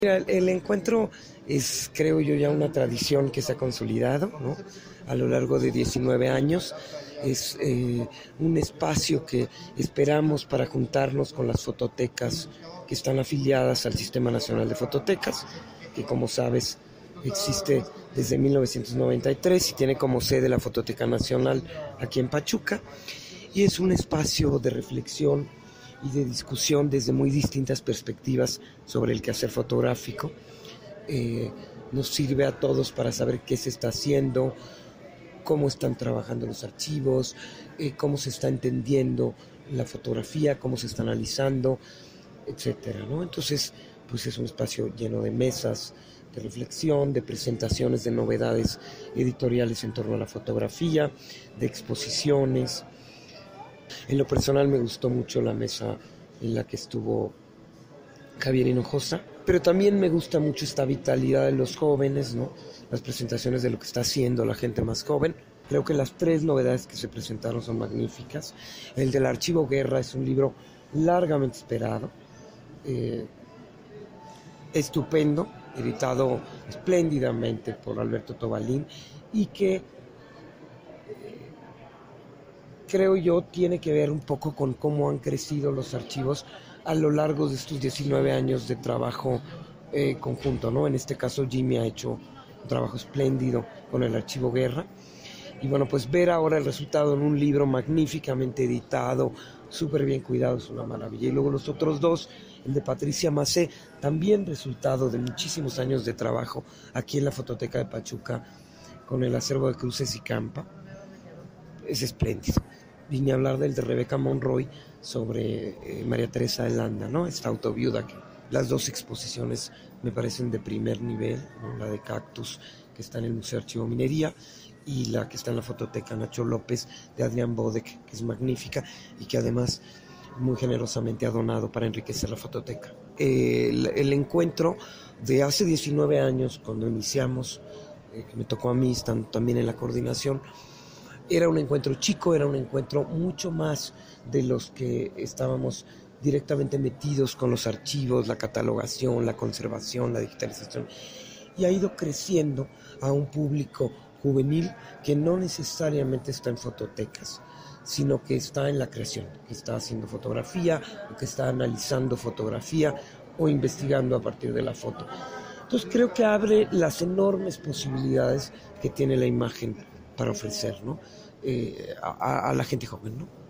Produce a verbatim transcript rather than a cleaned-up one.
Mira, el, el encuentro es, creo yo, ya una tradición que se ha consolidado, ¿no? A lo largo de diecinueve años. Es eh, un espacio que esperamos para juntarnos con las fototecas que están afiliadas al Sistema Nacional de Fototecas, que, como sabes, existe desde mil novecientos noventa y tres y tiene como sede la Fototeca Nacional aquí en Pachuca, y es un espacio de reflexión y de discusión desde muy distintas perspectivas sobre el quehacer fotográfico. Eh, nos sirve a todos para saber qué se está haciendo, cómo están trabajando los archivos, eh, cómo se está entendiendo la fotografía, cómo se está analizando, etcétera, ¿no? Entonces, pues es un espacio lleno de mesas de reflexión, de presentaciones de novedades editoriales en torno a la fotografía, de exposiciones. En lo personal me gustó mucho la mesa en la que estuvo Javier Hinojosa, pero también me gusta mucho esta vitalidad de los jóvenes, ¿no? Las presentaciones de lo que está haciendo la gente más joven. Creo que las tres novedades que se presentaron son magníficas. El del Archivo Guerra es un libro largamente esperado, eh, estupendo, editado espléndidamente por Alberto Tobalín, y que creo yo tiene que ver un poco con cómo han crecido los archivos a lo largo de estos diecinueve años de trabajo eh, conjunto, ¿no? En este caso Jimmy ha hecho un trabajo espléndido con el Archivo Guerra, y bueno, pues ver ahora el resultado en un libro magníficamente editado, súper bien cuidado, es una maravilla. Y luego los otros dos, el de Patricia Macé, también resultado de muchísimos años de trabajo aquí en la Fototeca de Pachuca con el acervo de Cruces y Campa, es espléndido. Vine a hablar del de Rebeca Monroy sobre eh, María Teresa de Landa, ¿no? Esta autoviuda, que las dos exposiciones me parecen de primer nivel, ¿no? La de Cactus, que está en el Museo Archivo Minería, y la que está en la Fototeca Nacho López de Adrián Bodek, que es magnífica y que además muy generosamente ha donado para enriquecer la fototeca. El, el encuentro de hace diecinueve años, cuando iniciamos, eh, que me tocó a mí, estando también en la coordinación, era un encuentro chico, era un encuentro mucho más de los que estábamos directamente metidos con los archivos, la catalogación, la conservación, la digitalización, y ha ido creciendo a un público juvenil que no necesariamente está en fototecas, sino que está en la creación, que está haciendo fotografía, o que está analizando fotografía o investigando a partir de la foto. Entonces creo que abre las enormes posibilidades que tiene la imagen para ofrecer, ¿no? Eh, a, a la gente joven, ¿no?